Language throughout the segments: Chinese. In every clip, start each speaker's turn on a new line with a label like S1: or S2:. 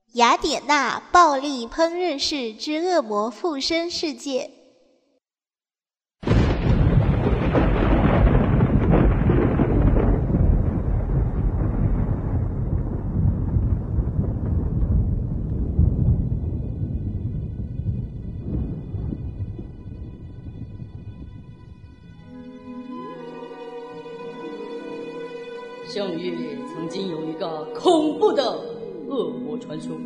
S1: 雅典娜暴力烹饪室之恶魔附身事件。
S2: 项羽曾经有一个恐怖的恶魔传说，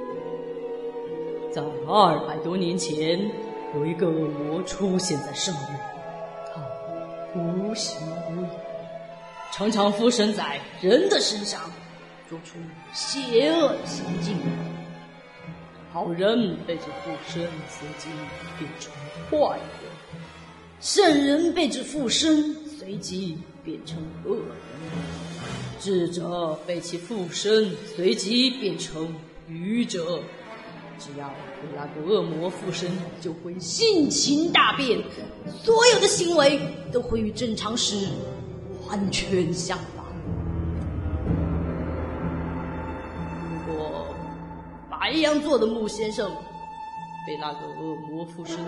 S2: 在200多年前，有一个恶魔出现在上面，他无形无影，常常附身在人的身上，做出邪恶行径。好人被之附身，随即变成坏人；圣人被之附身，随即变成恶人；智者被其附身，随即变成愚者。只要被那个恶魔附身，就会性情大变，所有的行为都会与正常时完全相反。如果白羊座的木先生被那个恶魔附身，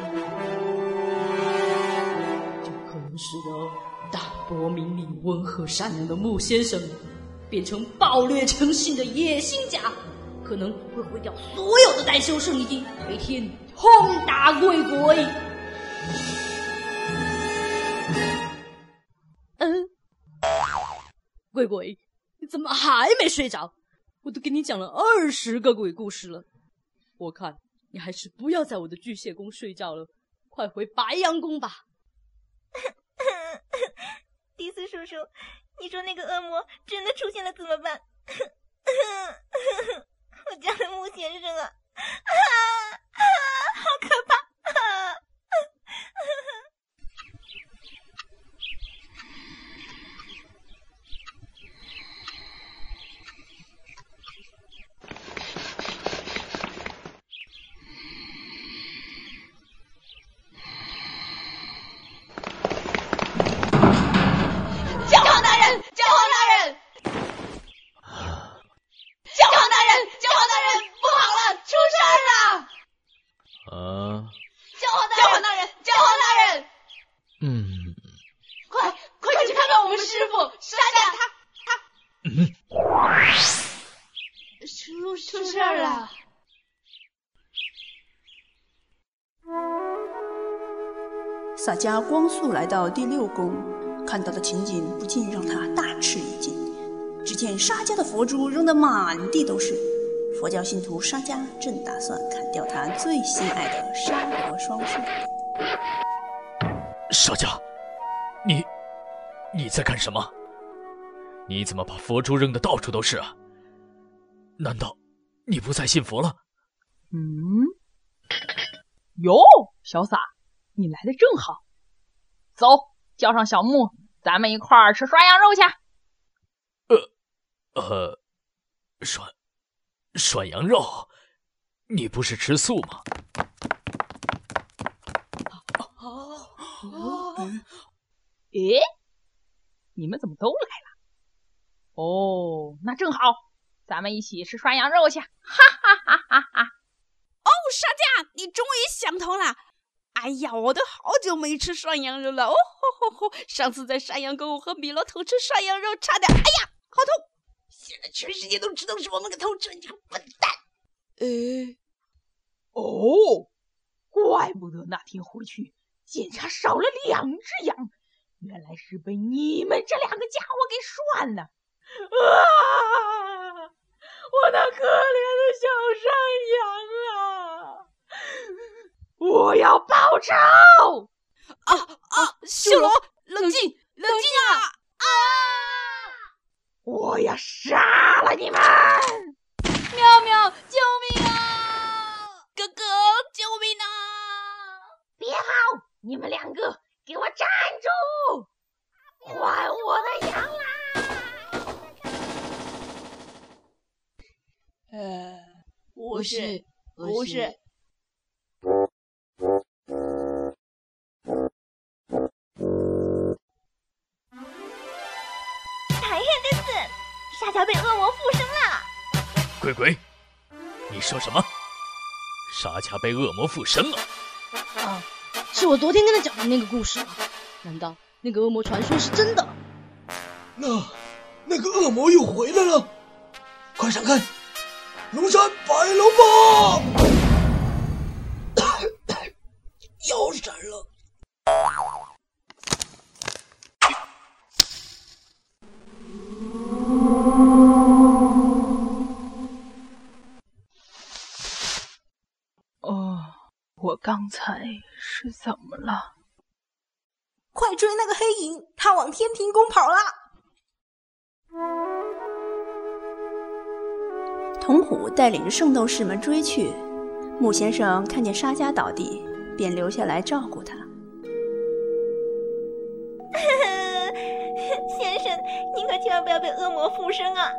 S2: 就可能使得淡泊明理、温和善良的木先生变成暴虐成性的野心家，可能会毁掉所有的代修圣衣，每天轰打鬼鬼。鬼鬼，你怎么还没睡着？我都给你讲了20个鬼故事了，我看你还是不要在我的巨蟹宫睡觉了，快回白羊宫吧。
S3: 迪斯叔叔，你说那个恶魔真的出现了怎么办？我家的木先生啊，好可怕！
S4: 出事儿了！
S5: 萨迦光速来到第6宫，看到的情景不禁让他大吃一惊。只见沙迦的佛珠扔得满地都是，佛教信徒沙迦正打算砍掉他最心爱的沙罗双树。
S6: 沙迦，你在干什么？你怎么把佛珠扔得到处都是啊？难道你不再信佛了？
S4: 哟，小撒，你来得正好。走，叫上小木，咱们一块儿吃涮羊肉去。
S6: 涮羊肉？你不是吃素吗？
S4: 诶，你们怎么都来了？哦，那正好，咱们一起吃涮羊肉去，哈哈哈哈哈！
S7: 哦，沙迦，你终于想通了。哎呀，我都好久没吃涮羊肉了。哦吼吼吼！上次在山羊沟和米罗偷吃涮羊肉，差点，哎呀，好痛！现在全世界都知道是我们给偷吃，你个笨蛋！
S4: 哦，怪不得那天回去检查少了2只羊，原来是被你们这2个家伙给涮了。我那可怜的小山羊啊！我要报仇！
S7: 修罗，冷静啊！
S4: 我要杀了你们！
S7: 喵喵，救命啊！哥哥，救命啊！
S4: 别跑！你们2个给我站住！还我的羊啊！
S7: 不是。
S3: 大変です！沙迦被恶魔附身了。
S6: 鬼鬼， 你说什么？沙家被恶魔附身了？
S2: 啊，是我昨天跟他讲的那个故事吗？难道那个恶魔传说是真的？
S8: 那个恶魔又回来了！快闪开！龙山白龙马！腰闪了。
S4: 我刚才是怎么了？
S5: 快追那个黑影，他往天平宫跑了！童虎带领着圣斗士们追去，木先生看见沙家倒地，便留下来照顾他。
S3: 先生，您可千万不要被恶魔附身啊！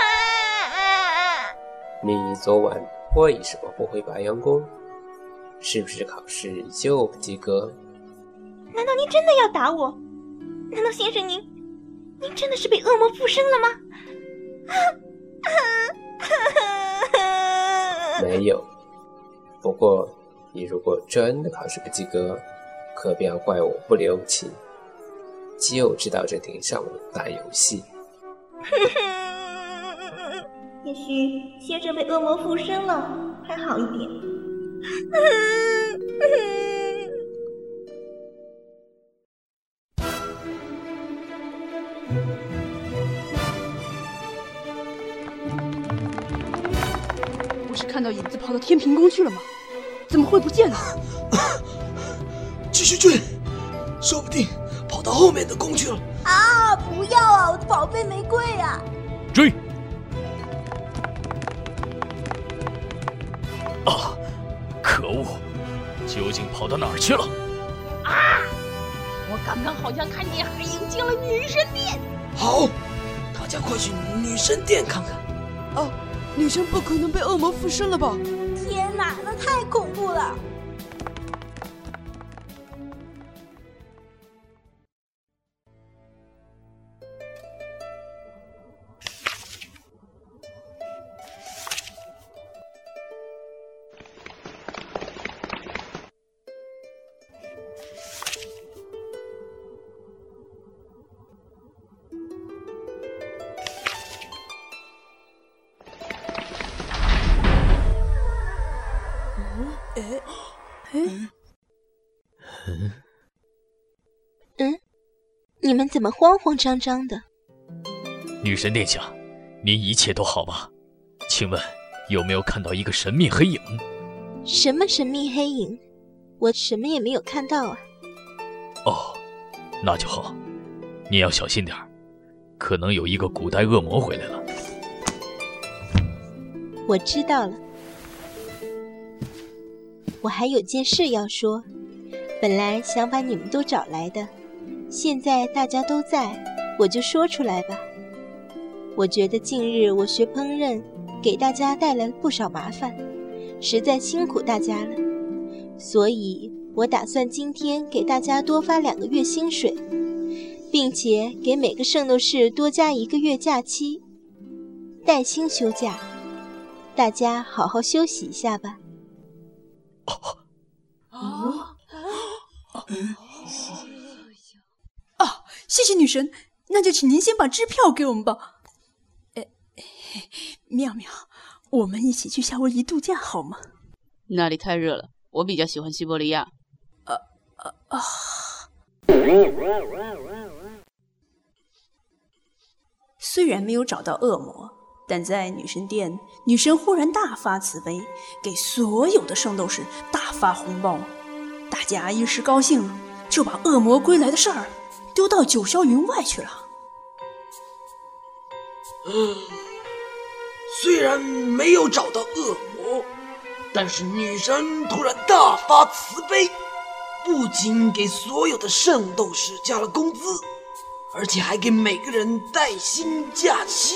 S9: 你昨晚为什么不回白羊宫？是不是考试就不及格？
S3: 难道您真的要打我？难道先生您真的是被恶魔附身了吗？
S9: 没有。不过你如果真的考试不及格，可不要怪我不留情，就知道这顶上网打游戏。
S3: 也许先生被恶魔附身了，还好一点。
S7: 不是看到影子跑到天平宫去了吗？怎么会不见了？
S8: 继续追，说不定跑到后面的宫去了。
S5: 啊！不要啊，我的宝贝玫瑰啊！
S6: 追！啊！可恶，究竟跑到哪儿去了？
S4: 啊！我刚刚好像看见黑影进了女神殿。
S8: 好，大家快去女神殿看看。
S7: 哦，女神不可能被恶魔附身了吧？
S5: 天哪，那太恐怖了！
S1: 你们怎么慌慌张张的？
S6: 女神殿下，您一切都好吧？请问有没有看到一个神秘黑影？
S1: 什么神秘黑影？我什么也没有看到啊。
S6: 哦，那就好。你要小心点儿，可能有一个古代恶魔回来了。
S1: 我知道了。我还有件事要说，本来想把你们都找来的，现在大家都在，我就说出来吧。我觉得近日我学烹饪，给大家带来了不少麻烦，实在辛苦大家了，所以我打算今天给大家多发2个月薪水，并且给每个圣斗士多加1个月假期，带薪休假。大家好好休息一下吧。
S5: 谢谢女神，那就请您先把支票给我们吧。妙妙，我们一起去夏威夷度假好吗？
S7: 那里太热了，我比较喜欢西伯利亚。
S5: 虽然没有找到恶魔，但在女神殿，女神忽然大发慈悲，给所有的圣斗士大发红包。大家一时高兴，就把恶魔归来的事儿丢到九霄云外去了。
S8: 虽然没有找到恶魔，但是女神突然大发慈悲，不仅给所有的圣斗士加了工资，而且还给每个人带薪假期。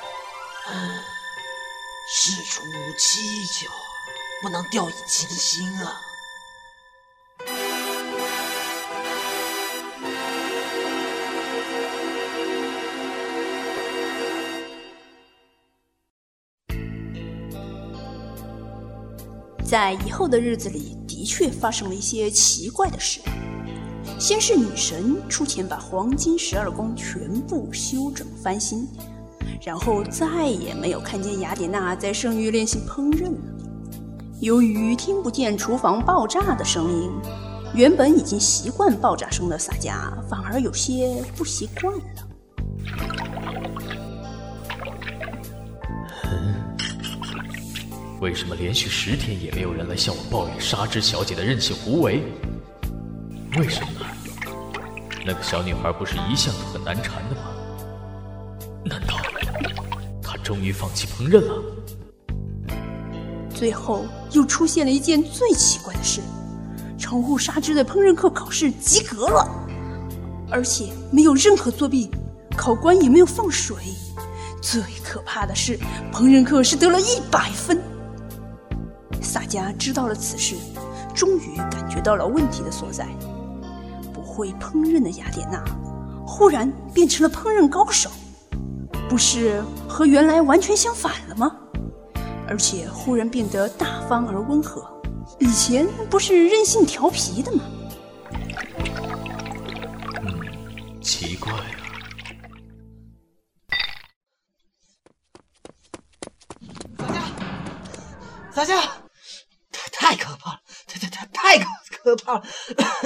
S8: 事出蹊跷，不能掉以轻心啊。
S5: 在以后的日子里，的确发生了一些奇怪的事。先是女神出钱把黄金12宫全部修整翻新，然后再也没有看见雅典娜在圣域练习烹饪了。由于听不见厨房爆炸的声音，原本已经习惯爆炸声的萨迦反而有些不习惯了。
S6: 为什么连续10天也没有人来向我抱怨纱织小姐的任性胡为？为什么呢？那个小女孩不是一向都很难缠的吗？难道她终于放弃烹饪了？
S5: 最后又出现了一件最奇怪的事，宠物纱织的烹饪课考试及格了，而且没有任何作弊，考官也没有放水。最可怕的是，烹饪课是得了100分。萨迦知道了此事，终于感觉到了问题的所在。不会烹饪的雅典娜忽然变成了烹饪高手，不是和原来完全相反了吗？而且忽然变得大方而温和，以前不是任性调皮的吗？
S6: 奇怪啊。
S8: 撒迦，太可怕了，太可怕了！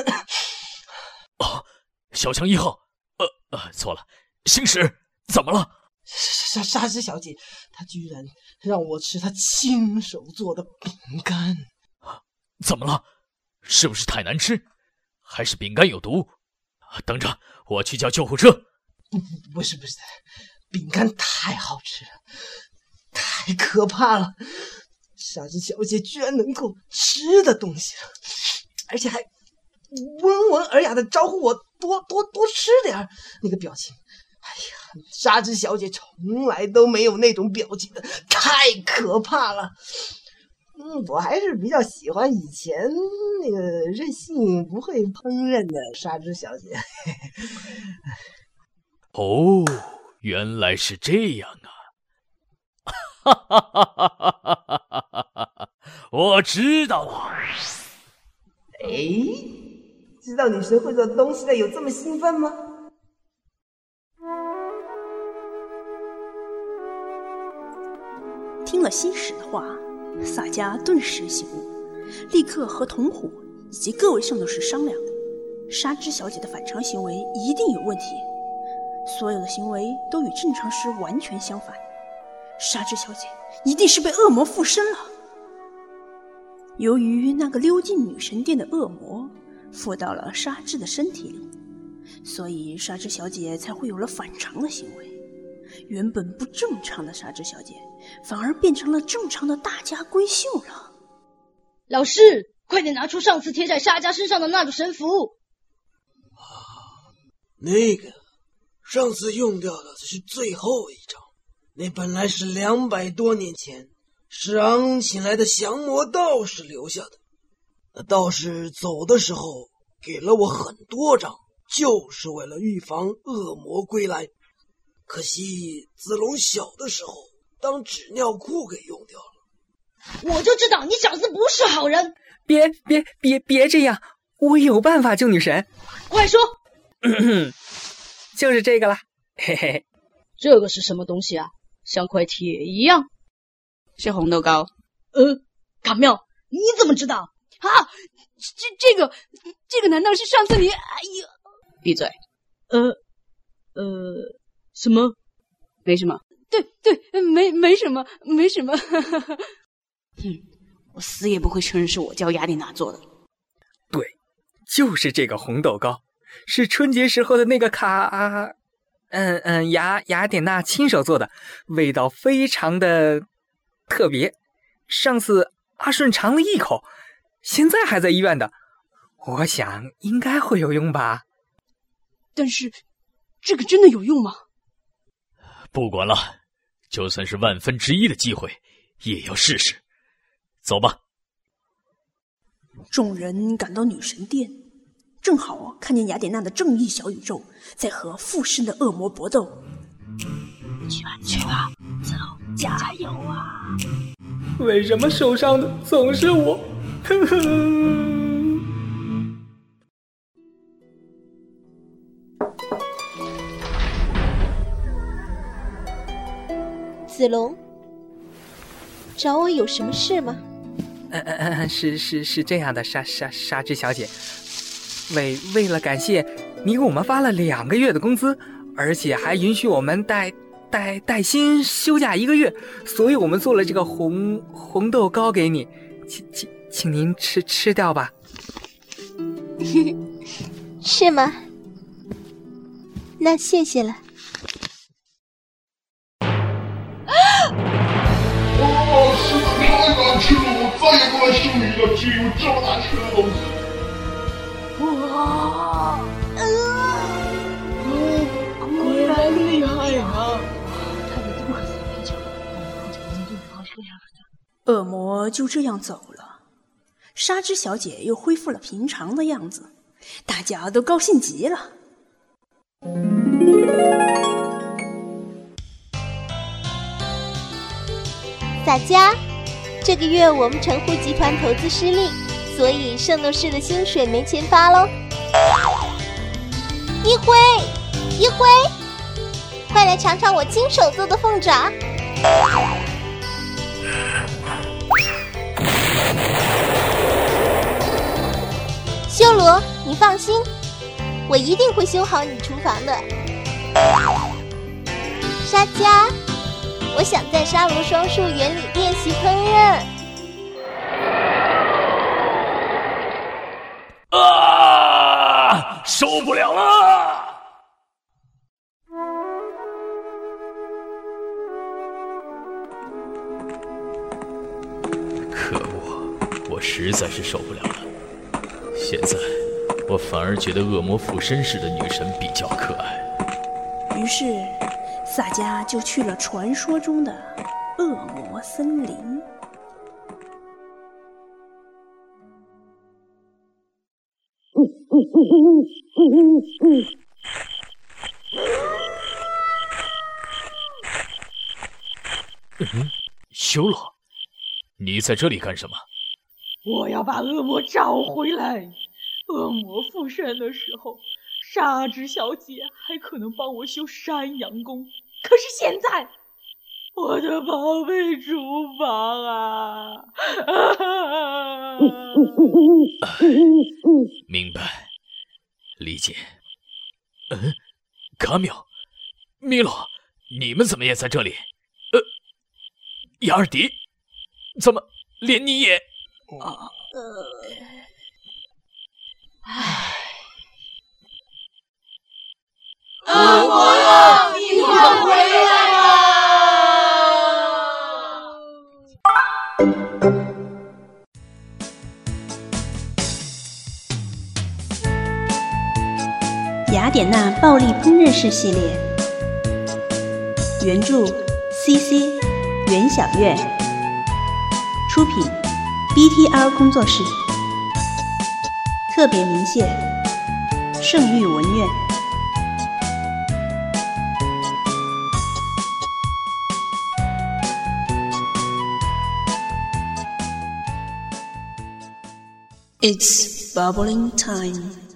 S6: 哦，小强1号，错了，星矢，怎么了？
S8: 纱织小姐，她居然让我吃她亲手做的饼干。
S6: 怎么了？是不是太难吃？还是饼干有毒？等着，我去叫救护车。
S8: 不是，饼干太好吃了，太可怕了！纱织小姐居然能够吃的东西了，而且还温文尔雅的招呼我多吃点，那个表情，哎呀，纱织小姐从来都没有那种表情的，太可怕了。我还是比较喜欢以前那个任性不会烹饪的纱织小姐。
S6: 哦，原来是这样啊！哈哈哈哈哈哈！我知道了。
S8: 知道女神会做东西的有这么兴奋吗？
S5: 听了星矢的话，萨迦顿时醒悟，立刻和童虎以及各位圣斗士商量，纱织小姐的反常行为一定有问题，所有的行为都与正常时完全相反，纱织小姐一定是被恶魔附身了。由于那个溜进女神殿的恶魔附到了纱织的身体里，所以纱织小姐才会有了反常的行为。原本不正常的纱织小姐反而变成了正常的大家闺秀了。
S2: 老师，快点拿出上次贴在沙家身上的那个神符。
S8: 那个上次用掉的是最后一张，那本来是200多年前史昂请来的降魔道士留下的。那道士走的时候给了我很多张，就是为了预防恶魔归来。可惜子龙小的时候当纸尿裤给用掉了。
S2: 我就知道你小子不是好人。
S10: 别这样，我有办法救女神。
S2: 快说。
S10: 就是这个啦，嘿嘿。
S2: 这个是什么东西啊？像块铁一样。
S7: 是红豆糕。
S2: 卡妙，你怎么知道？
S7: 啊，这个难道是上次你？哎呀！闭嘴。
S2: 什么？
S7: 没什么。对，没什么。我死也不会承认是我教雅典娜做的。
S10: 对，就是这个红豆糕，是春节时候的那个雅典娜亲手做的，味道非常的特别。上次阿顺尝了一口，现在还在医院的，我想应该会有用吧。
S7: 但是这个真的有用吗？
S6: 不管了，就算是1/1000的机会也要试试。走吧。
S5: 众人赶到女神殿，正好看见雅典娜的正义小宇宙在和附身的恶魔搏斗。
S3: 去吧，走，加油啊！
S10: 为什么受伤的总是我？
S1: 子龙，找我有什么事吗？
S10: 是这样的，纱织小姐，为了感谢你给我们发了2个月的工资，而且还允许我们带薪休假1个月，所以我们做了这个红豆糕给你，请您吃掉吧。
S1: 是吗？那谢谢了。
S11: 哇，实在太难吃了，我再也不来收鱼了，只有这么难吃的东西。
S7: 哇，果然厉害啊！
S5: 恶魔就这样走了，纱织小姐又恢复了平常的样子，大家都高兴极了。
S1: 洒家，这个月我们城户集团投资失利，所以圣斗士的薪水没钱发喽。一辉，快来尝尝我亲手做的凤爪。修罗，你放心，我一定会修好你厨房的。沙家，我想在沙罗双树园里练习烹饪。
S6: 啊！受不了了！可恶，我实在是受不了了。现在我反而觉得恶魔附身式的女神比较可爱。
S5: 于是萨迦就去了传说中的恶魔森林。
S6: 修罗，你在这里干什么？
S4: 我要把恶魔找回来。恶魔附身的时候，纱织小姐还可能帮我修山羊宫，可是现在，我的宝贝厨房啊！
S6: 明白，理解。卡缪、米洛，你们怎么也在这里？雅尔迪，怎么连你也？
S8: 恶魔呀，你快回来啊！
S5: 雅典娜暴力烹饪式系列，原著 CC 袁小月，出品 BTR 工作室，特别鸣谢圣域文苑。It's bubbling time.